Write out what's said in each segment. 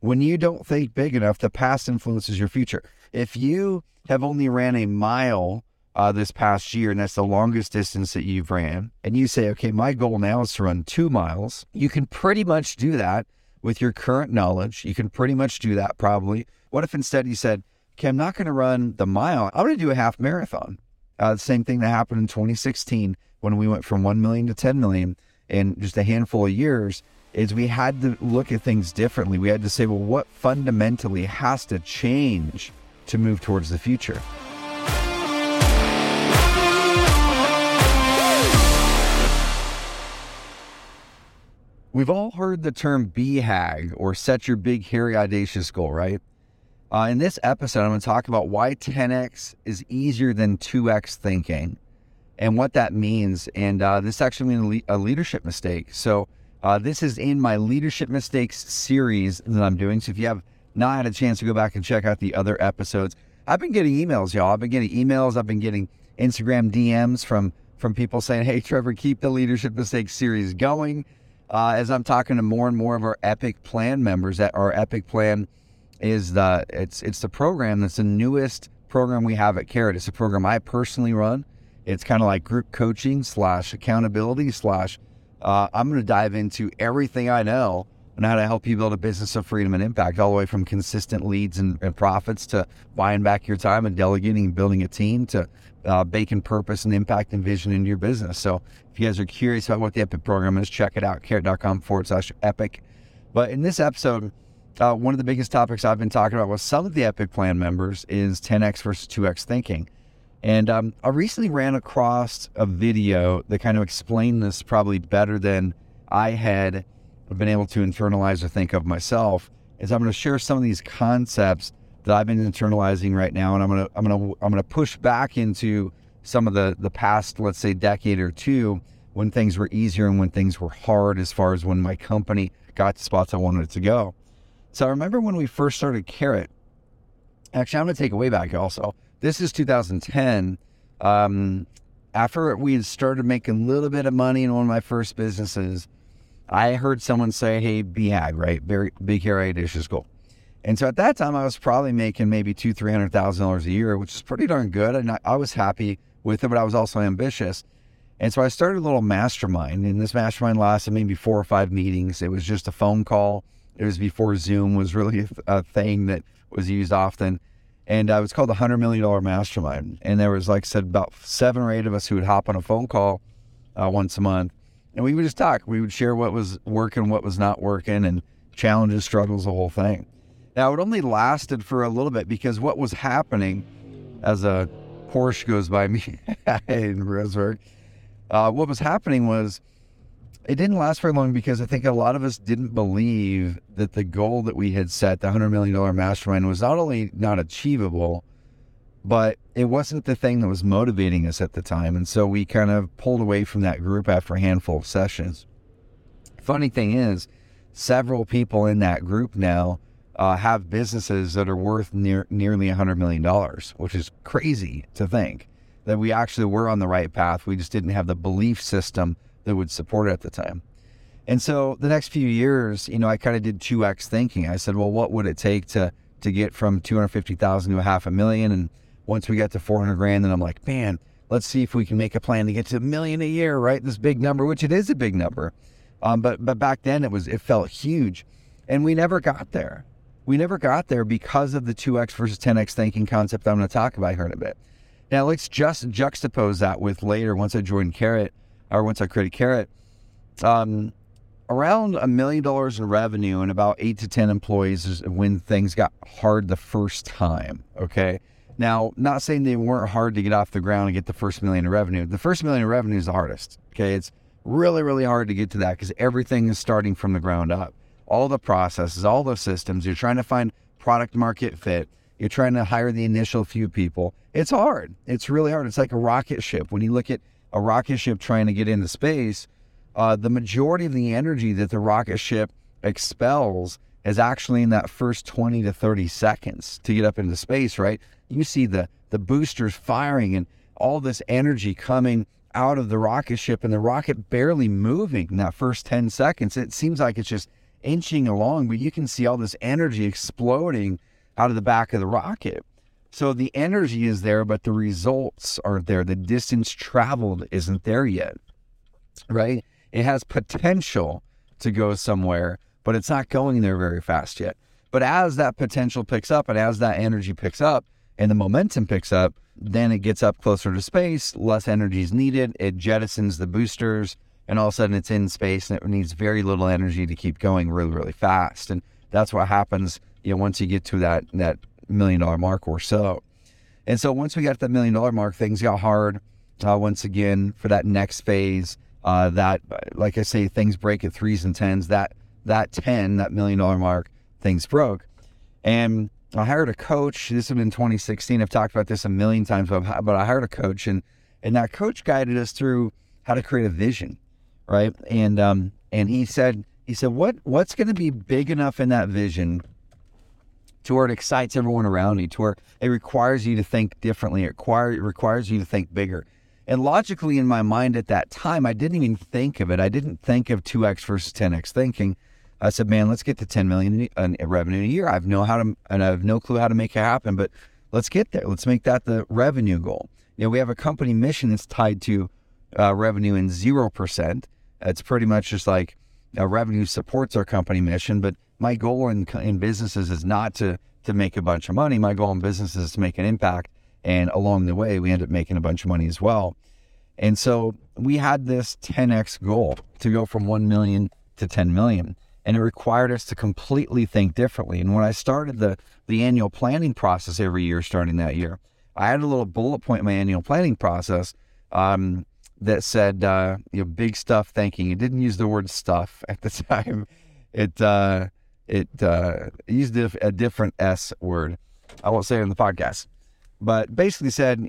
When you don't think big enough, the past influences your future. If you have only ran a mile this past year, and that's the longest distance that you've ran, and you say, okay, my goal now is to run 2 miles, you can pretty much do that with your current knowledge. You can pretty much do that probably. What if instead you said, okay, I'm not going to run the mile, I'm going to do a half marathon. The same thing that happened in 2016 when we went from 1 million to 10 million in just a handful of years, is we had to look at things differently. We had to say, well, what fundamentally has to change to move towards the future? We've all heard the term BHAG, or set your big, hairy, audacious goal, right? In this episode, I'm going to talk about why 10X is easier than 2X thinking and what that means. And this actually means a leadership mistake. So this is in my leadership mistakes series that I'm doing. So if you have not had a chance to go back and check out the other episodes, I've been getting emails, y'all. I've been getting emails. I've been getting Instagram DMs from people saying, hey, Trevor, keep the leadership mistakes series going. As I'm talking to more and more of our Epic Plan members, that our Epic Plan is it's the program that's the newest program we have at Carrot. It's a program I personally run. It's kind of like group coaching / accountability / I'm going to dive into everything I know on how to help you build a business of freedom and impact, all the way from consistent leads and profits to buying back your time and delegating and building a team to baking purpose and impact and vision into your business. So if you guys are curious about what the Epic program is, check it out, carrot.com/epic. But in this episode, one of the biggest topics I've been talking about with some of the Epic Plan members is 10X versus 2X thinking. And I recently ran across a video that kind of explained this probably better than I had been able to internalize or think of myself. Is I'm going to share some of these concepts that I've been internalizing right now, and I'm going to push back into some of the past, let's say, decade or two, when things were easier and when things were hard, as far as when my company got to spots I wanted it to go. So I remember when we first started Carrot. Actually, I'm going to take it way back also. This is 2010. After we had started making a little bit of money in one of my first businesses, I heard someone say, hey, BHAG, right? Very big, hairy, audacious goal. And so at that time, I was probably making maybe $200,000-$300,000 a year, which is pretty darn good. And I was happy with it, but I was also ambitious. And so I started a little mastermind, and this mastermind lasted maybe 4 or 5 meetings. It was just a phone call. It was before Zoom was really a thing that was used often. And it was called the $100 Million Mastermind. And there was, like I said, about 7 or 8 of us who would hop on a phone call once a month. And we would just talk. We would share what was working, what was not working, and challenges, struggles, the whole thing. Now, it only lasted for a little bit, because what was happening as a Porsche goes by me in Roseburg, what was happening was it didn't last very long, because I think a lot of us didn't believe that the goal that we had set, the $100 million mastermind, was not only not achievable, but it wasn't the thing that was motivating us at the time. And so we kind of pulled away from that group after a handful of sessions. Funny thing is, several people in that group now have businesses that are worth nearly $100 million, which is crazy to think that we actually were on the right path. We just didn't have the belief system that would support it at the time. And so the next few years, I kind of did 2X thinking. I said, well, what would it take to get from $250,000 to $500,000? And once we got to $400,000, then I'm like, man, let's see if we can make a plan to get to $1 million a year, right? This big number, which it is a big number. But back then it felt huge, and we never got there. We never got there because of the 2X versus 10X thinking concept I'm going to talk about here in a bit. Now, let's just juxtapose that with later, once I joined Carrot, or once I created Carrot, around $1 million in revenue and about 8 to 10 employees is when things got hard the first time, okay? Now, not saying they weren't hard to get off the ground and get the first $1 million in revenue. The first $1 million in revenue is the hardest, okay? It's really, really hard to get to that, because everything is starting from the ground up. All the processes, all the systems, you're trying to find product market fit. You're trying to hire the initial few people. It's hard. It's really hard. It's like a rocket ship. When you look at a rocket ship trying to get into space, the majority of the energy that the rocket ship expels is actually in that first 20 to 30 seconds to get up into space, right? You see the boosters firing and all this energy coming out of the rocket ship, and the rocket barely moving in that first 10 seconds. It seems like it's just inching along, but you can see all this energy exploding out of the back of the rocket. So the energy is there, but the results aren't there. The distance traveled isn't there yet, right? It has potential to go somewhere, but it's not going there very fast yet. But as that potential picks up and as that energy picks up and the momentum picks up, then it gets up closer to space, less energy is needed, it jettisons the boosters, and all of a sudden it's in space and it needs very little energy to keep going really, really fast. And that's what happens, once you get to that $1 million mark or so. And so once we got to the $1 million mark, things got hard once again for that next phase. That, like I say, things break at 3s and 10s. That $1 million mark, things broke. And I hired a coach. This had been 2016. I've talked about this a million times, but I hired a coach, and that coach guided us through how to create a vision, right? And he said, what's going to be big enough in that vision to where it excites everyone around you, to where it requires you to think differently, it requires you to think bigger. And logically in my mind at that time, I didn't even think of it. I didn't think of 2x versus 10x thinking. I said, man, let's get to 10 million in revenue a year. I have no clue how to make it happen, but let's get there. Let's make that the revenue goal. We have a company mission that's tied to revenue in 0%. It's pretty much just like revenue supports our company mission, but my goal in businesses is not to make a bunch of money. My goal in business is to make an impact. And along the way, we end up making a bunch of money as well. And so we had this 10x goal to go from 1 million to 10 million. And it required us to completely think differently. And when I started the annual planning process every year, starting that year, I had a little bullet point in my annual planning process that said, big stuff thinking. It didn't use the word stuff at the time. It used a different S word. I won't say it in the podcast. But basically said,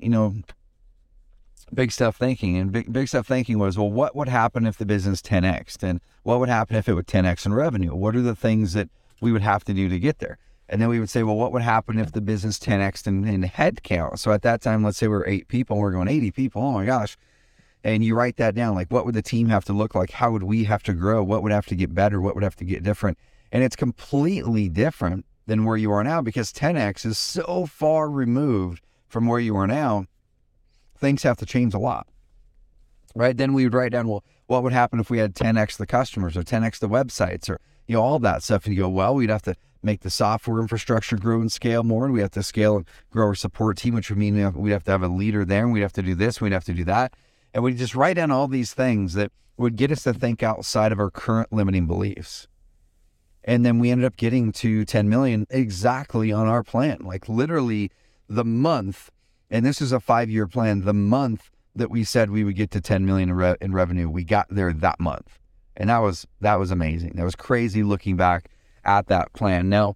big stuff thinking. And big stuff thinking was, well, what would happen if the business 10x'd? And what would happen if it would 10x in revenue? What are the things that we would have to do to get there? And then we would say, well, what would happen if the business 10x'd in head count? So at that time, let's say we're 8 people and we're going 80 people. Oh my gosh. And you write that down. Like, what would the team have to look like? How would we have to grow? What would have to get better? What would have to get different? And it's completely different than where you are now, because 10x is so far removed from where you are now. Things have to change a lot, right? Then we would write down, well, what would happen if we had 10x the customers or 10x the websites or, all that stuff. And you go, well, we'd have to make the software infrastructure grow and scale more. And we have to scale and grow our support team, which would mean we'd have to have a leader there, and we'd have to do this, we'd have to do that. And we just write down all these things that would get us to think outside of our current limiting beliefs. And then we ended up getting to 10 million exactly on our plan, like literally the month. And this is a 5-year plan. The month that we said we would get to 10 million in revenue, we got there that month. And that was amazing. That was crazy looking back at that plan. Now,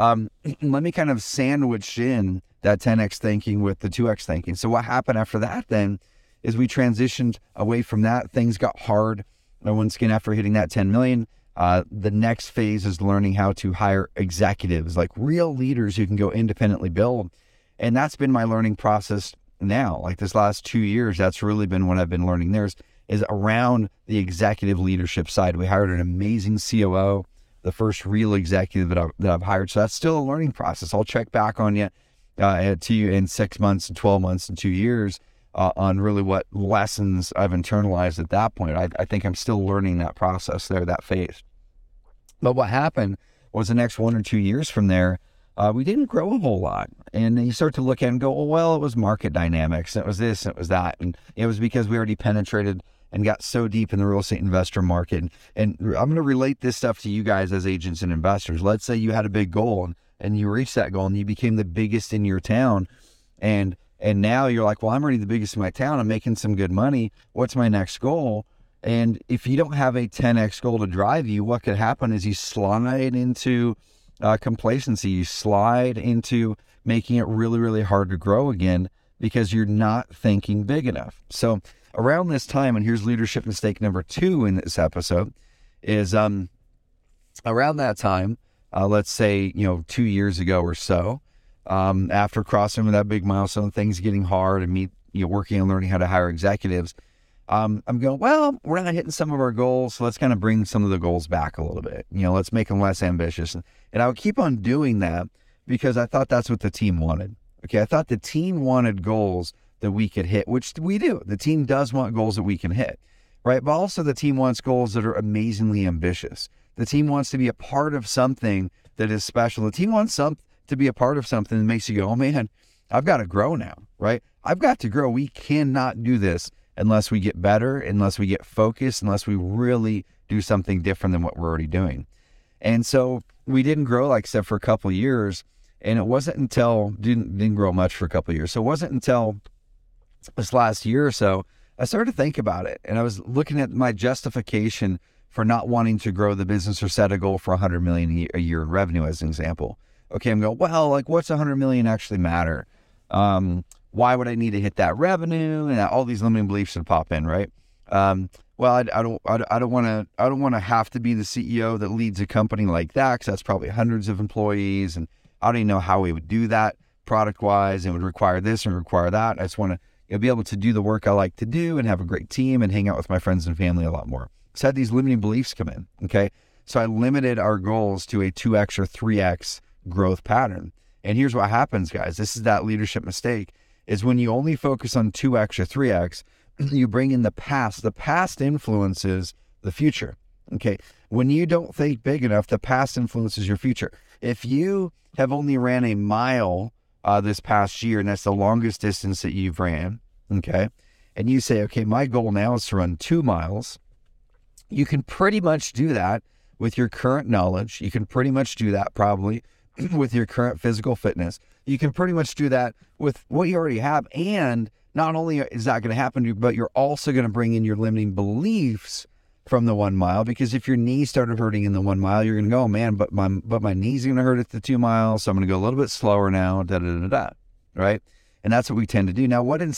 let me kind of sandwich in that 10x thinking with the 2x thinking. So what happened after that then is we transitioned away from that. Things got hard. Once again, after hitting that 10 million, the next phase is learning how to hire executives, like real leaders who can go independently build. And that's been my learning process now. Like this last 2 years, that's really been what I've been learning. Is around the executive leadership side. We hired an amazing COO, the first real executive that I've hired. So that's still a learning process. I'll check back on you to you in 6 months and 12 months and 2 years on really what lessons I've internalized at that point. I think I'm still learning that process there, that phase. But what happened was the next 1 or 2 years from there, we didn't grow a whole lot. And you start to look at it and go, well, it was market dynamics. And it was this, and it was that. And it was because we already penetrated and got so deep in the real estate investor market. And I'm going to relate this stuff to you guys as agents and investors. Let's say you had a big goal and you reached that goal and you became the biggest in your town. And now you're like, well, I'm already the biggest in my town. I'm making some good money. What's my next goal? And if you don't have a 10x goal to drive you, what could happen is you slide into complacency. You slide into making it really, really hard to grow again because you're not thinking big enough. So around this time, and here's leadership mistake number 2 in this episode, is around that time, let's say, 2 years ago or so, after crossing that big milestone, things getting hard and me working and learning how to hire executives, I'm going, well, we're not hitting some of our goals, so let's kind of bring some of the goals back a little bit. Let's make them less ambitious. And I would keep on doing that because I thought that's what the team wanted. Okay, I thought the team wanted goals that we could hit, which we do. The team does want goals that we can hit, right? But also the team wants goals that are amazingly ambitious. The team wants to be a part of something that is special. The team wants to be a part of something that makes you go, oh man, I've got to grow now, right? I've got to grow. We cannot do this unless we get better, unless we get focused, unless we really do something different than what we're already doing. And so we didn't grow except for a couple of years. And it wasn't until, didn't grow much for a couple of years. So it wasn't until this last year or so, I started to think about it. And I was looking at my justification for not wanting to grow the business or set a goal for 100 million a year in revenue as an example. Okay, I'm going, well, like what's 100 million actually matter? Why would I need to hit that revenue? And all these limiting beliefs would pop in, right? Well, I don't want to have to be the CEO that leads a company like that, because that's probably hundreds of employees, and I don't even know how we would do that product wise. It would require this and require that. I just want to be able to do the work I like to do and have a great team and hang out with my friends and family a lot more. So I had these limiting beliefs come in. Okay, so I limited our goals to a 2x or 3x growth pattern. And here's what happens, guys. This is that leadership mistake. Is when you only focus on 2x or 3x, you bring in the past. The past influences the future, okay? When you don't think big enough, the past influences your future. If you have only ran a mile this past year, and that's the longest distance that you've ran, okay? And you say, okay, my goal now is to run 2 miles. You can pretty much do that with your current knowledge. You can pretty much do that probably with your current physical fitness. You can pretty much do that with what you already have. And not only is that going to happen to you, but you're also going to bring in your limiting beliefs from the 1 mile, because if your knee started hurting in the 1 mile, you're going to go, oh man, but my knee's going to hurt at the 2 miles. So I'm going to go a little bit slower now, right? And that's what we tend to do. Now, what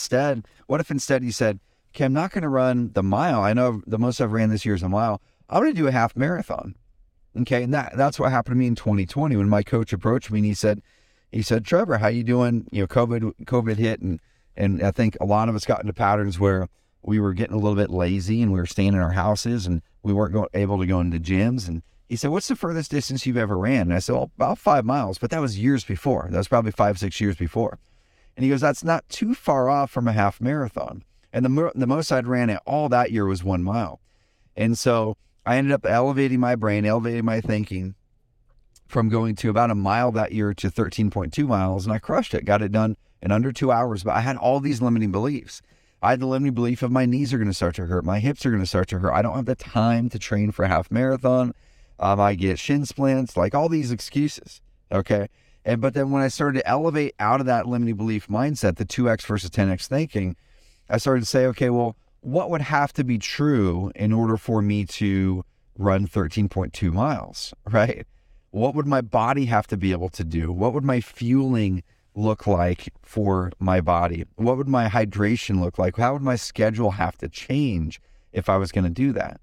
if instead you said, okay, I'm not going to run the mile. I know the most I've ran this year is a mile. I'm going to do a half marathon. Okay. And that's what happened to me in 2020 when my coach approached me and he said, Trevor, how you doing? COVID hit. And I think a lot of us got into patterns where we were getting a little bit lazy and we were staying in our houses and we weren't able to go into gyms. And he said, what's the furthest distance you've ever ran? And I said, well, about 5 miles, but that was years before. That was probably 5-6 years before. And he goes, that's not too far off from a half marathon. And the most I'd ran at all that year was 1 mile. And so I ended up elevating my brain, elevating my thinking from going to about a mile that year to 13.2 miles. And I crushed it, got it done in under 2 hours. But I had all these limiting beliefs. I had the limiting belief of my knees are going to start to hurt. My hips are going to start to hurt. I don't have the time to train for a half marathon. I get shin splints, like all these excuses. Okay. But then when I started to elevate out of that limiting belief mindset, the 2x versus 10x thinking, I started to say, okay, well, what would have to be true in order for me to run 13.2 miles, right? What would my body have to be able to do? What would my fueling look like for my body? What would my hydration look like? How would my schedule have to change if I was going to do that?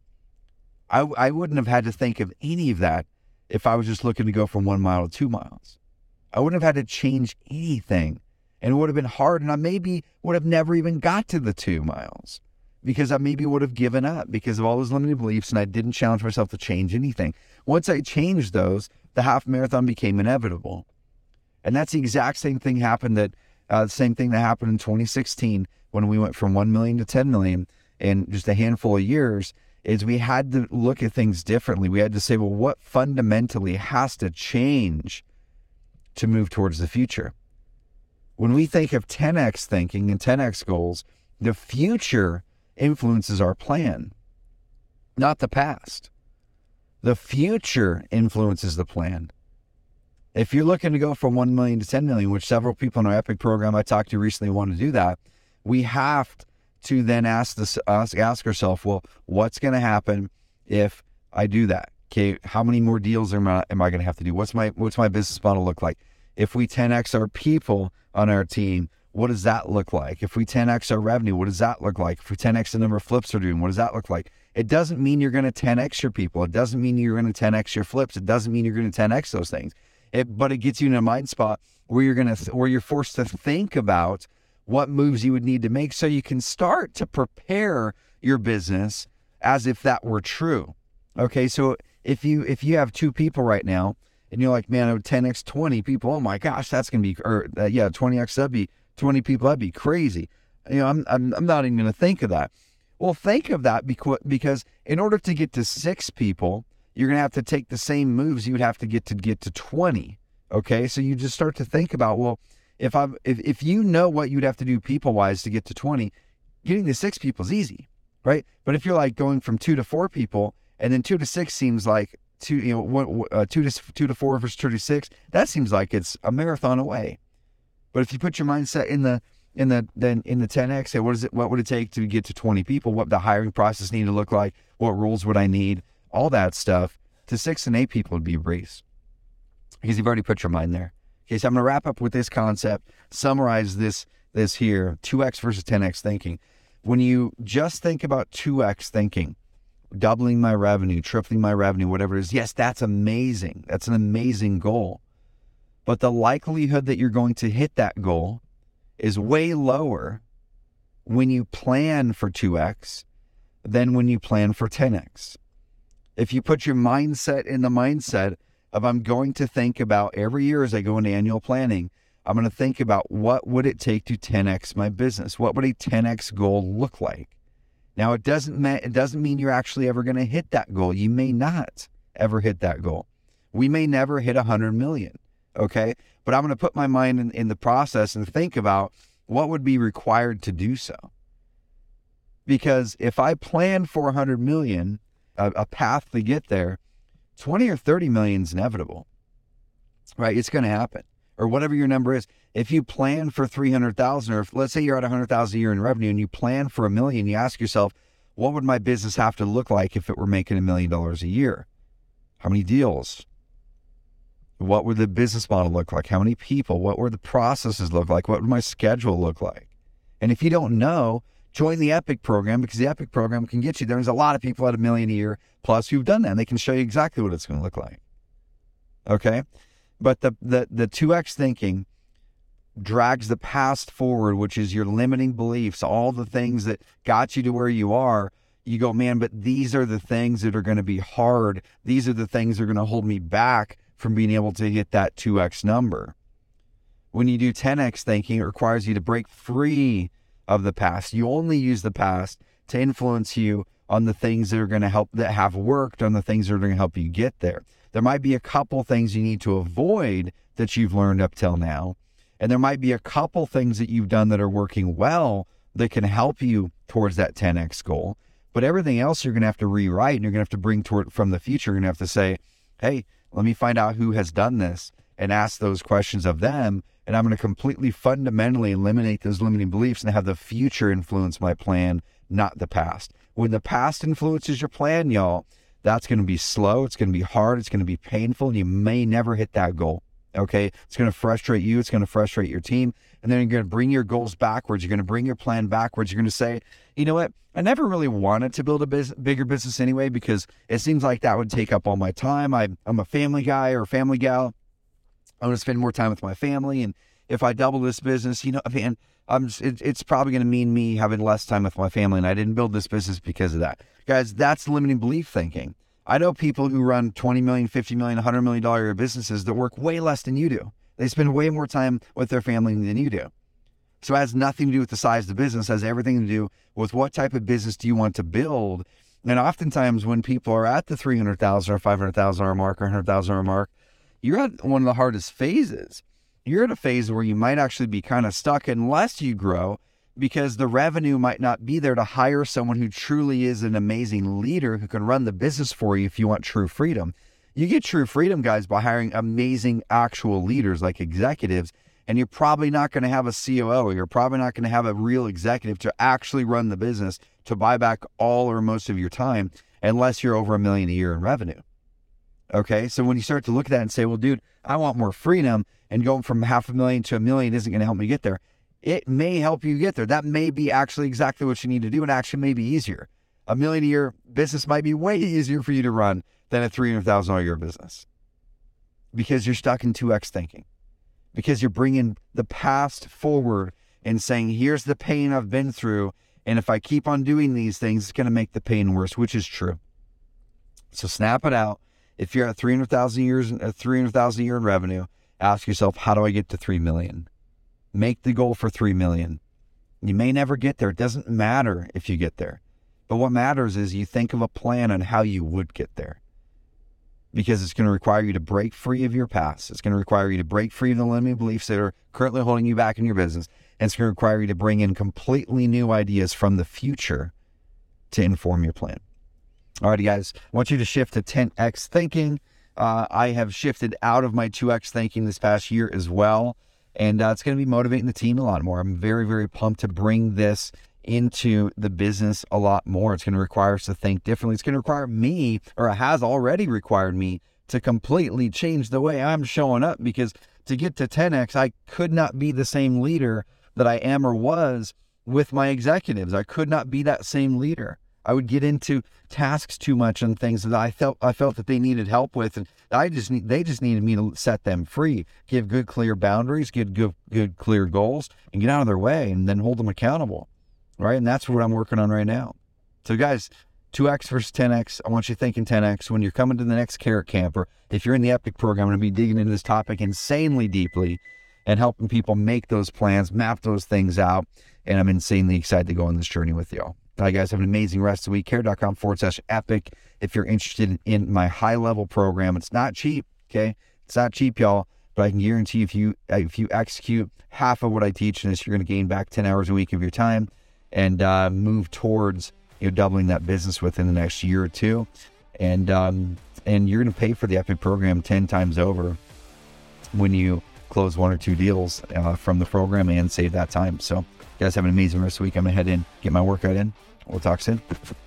I wouldn't have had to think of any of that if I was just looking to go from 1 mile to 2 miles. I wouldn't have had to change anything, and it would have been hard, and I maybe would have never even got to the 2 miles because I maybe would have given up because of all those limiting beliefs, and I didn't challenge myself to change anything. Once I changed those, the half marathon became inevitable. And that's the exact same thing happened the same thing that happened in 2016 when we went from 1 million to 10 million in just a handful of years. Is we had to look at things differently. We had to say, well, what fundamentally has to change to move towards the future? When we think of 10x thinking and 10x goals, the future influences our plan, not the past. The future influences the plan. If you're looking to go from 1 million to 10 million, which several people in our Epic program I talked to recently want to do that, we have to then ask ourselves, well, what's going to happen if I do that? Okay, how many more deals am I going to have to do? What's my business model look like? If we 10x our people on our team, what does that look like? If we 10x our revenue, what does that look like? If we 10x the number of flips we're doing, what does that look like? It doesn't mean you're going to 10x your people. It doesn't mean you're going to 10x your flips. It doesn't mean you're going to 10x those things. But it gets you in a mind spot where you're forced to think about what moves you would need to make so you can start to prepare your business as if that were true. Okay, so if you have 2 people right now and you're like, man, 10x 20 people, oh my gosh, that's gonna be, 20x, that'd be 20 people, that'd be crazy. I'm not even gonna think of that. Well, think of that because in order to get to 6 people, you're gonna have to take the same moves you would have to get to 20. Okay, so you just start to think about, well, if you know what you'd have to do people wise to get to 20, getting to 6 people is easy, right? But if you're like going from 2 to 4 people, and then 2 to 6 seems like 2 to 4 versus 2 to 6, that seems like it's a marathon away. But if you put your mindset in the 10x, say what would it take to get to 20 people? What the hiring process need to look like? What rules would I need? All that stuff. To 6 and 8 people would be a breeze, because you've already put your mind there. Okay, so I'm going to wrap up with this concept, summarize this here, 2x versus 10x thinking. When you just think about 2x thinking, doubling my revenue, tripling my revenue, whatever it is, yes, that's amazing. That's an amazing goal. But the likelihood that you're going to hit that goal is way lower when you plan for 2x than when you plan for 10x. If you put your mindset in the mindset of, I'm going to think about every year as I go into annual planning, I'm going to think about what would it take to 10x my business? What would a 10x goal look like? Now, it doesn't mean you're actually ever going to hit that goal. You may not ever hit that goal. We may never hit 100 million, okay? But I'm going to put my mind in the process and think about what would be required to do so. Because if I plan for 100 million, a path to get there, 20 or 30 million is inevitable, right? It's going to happen. Or whatever your number is. If you plan for 300,000, or if, let's say you're at 100,000 a year in revenue and you plan for $1 million, you ask yourself, what would my business have to look like if it were making $1 million a year? How many deals? What would the business model look like? How many people? What would the processes look like? What would my schedule look like? And if you don't know, join the Epic program, because the Epic program can get you there. There's a lot of people at $1 million a year plus who've done that, and they can show you exactly what it's going to look like. Okay? But the 2x thinking drags the past forward, which is your limiting beliefs, all the things that got you to where you are. You go, man, but these are the things that are going to be hard. These are the things that are going to hold me back from being able to hit that 2x number. When you do 10x thinking, it requires you to break free of the past. You only use the past to influence you on the things that are going to help, that have worked, on the things that are going to help you get there. There might be a couple things you need to avoid that you've learned up till now. And there might be a couple things that you've done that are working well that can help you towards that 10x goal. But everything else you're going to have to rewrite, and you're going to have to bring toward from the future. You're going to have to say, hey, let me find out who has done this and ask those questions of them. And I'm going to completely fundamentally eliminate those limiting beliefs and have the future influence my plan, not the past. When the past influences your plan, y'all, that's going to be slow. It's going to be hard. It's going to be painful. And you may never hit that goal. Okay. It's going to frustrate you. It's going to frustrate your team. And then you're going to bring your goals backwards. You're going to bring your plan backwards. You're going to say, you know what? I never really wanted to build a bigger business anyway, because it seems like that would take up all my time. I'm a family guy or family gal. I want to spend more time with my family. And if I double this business, you know, man, it's probably going to mean me having less time with my family. And I didn't build this business because of that. Guys, that's limiting belief thinking. I know people who run $20 million, $50 million, $100 million businesses that work way less than you do. They spend way more time with their family than you do. So it has nothing to do with the size of the business. It has everything to do with what type of business do you want to build. And oftentimes when people are at the $300,000 or $500,000 mark or $100,000 mark, you're at one of the hardest phases. You're at a phase where you might actually be kind of stuck unless you grow, because the revenue might not be there to hire someone who truly is an amazing leader who can run the business for you if you want true freedom. You get true freedom, guys, by hiring amazing actual leaders like executives, and you're probably not going to have a COO. You're probably not going to have a real executive to actually run the business to buy back all or most of your time unless you're over $1 million a year in revenue. Okay, so when you start to look at that and say, well, dude, I want more freedom, and going from $500,000 to $1 million isn't going to help me get there. It may help you get there. That may be actually exactly what you need to do, and actually may be easier. $1 million a year business might be way easier for you to run than a $300,000 a year business, because you're stuck in 2x thinking, because you're bringing the past forward and saying, here's the pain I've been through, And if I keep on doing these things, it's going to make the pain worse, which is true. So snap it out. If you're at 300,000 a year in revenue, ask yourself, how do I get to 3 million? Make the goal for 3 million. You may never get there. It doesn't matter if you get there. But what matters is you think of a plan on how you would get there. Because it's going to require you to break free of your past. It's going to require you to break free of the limiting beliefs that are currently holding you back in your business. And it's going to require you to bring in completely new ideas from the future to inform your plan. Alrighty, guys, I want you to shift to 10x thinking. I have shifted out of my 2x thinking this past year as well. And it's going to be motivating the team a lot more. I'm very, very pumped to bring this into the business a lot more. It's going to require us to think differently. It's going to require me, or it has already required me, to completely change the way I'm showing up, because to get to 10x, I could not be the same leader that I am or was with my executives. I could not be that same leader. I would get into tasks too much and things that I felt that they needed help with, and they just needed me to set them free, give good, clear boundaries, give good, clear goals, and get out of their way, and then hold them accountable, right? And that's what I'm working on right now. So guys, 2x versus 10x. I want you thinking 10x when you're coming to the next Carrot Camp, or if you're in the Epic program. I'm going to be digging into this topic insanely deeply and helping people make those plans, map those things out, and I'm insanely excited to go on this journey with y'all. All right, guys, have an amazing rest of the week. Carrot.com/epic. If you're interested in my high-level program, it's not cheap, okay? It's not cheap, y'all, but I can guarantee if you execute half of what I teach in this, you're going to gain back 10 hours a week of your time and move towards doubling that business within the next year or two. And you're going to pay for the Epic program 10 times over when you close 1 or 2 deals from the program and save that time. So, guys, have an amazing rest of the week. I'm going to head in, get my workout in. We'll talk soon.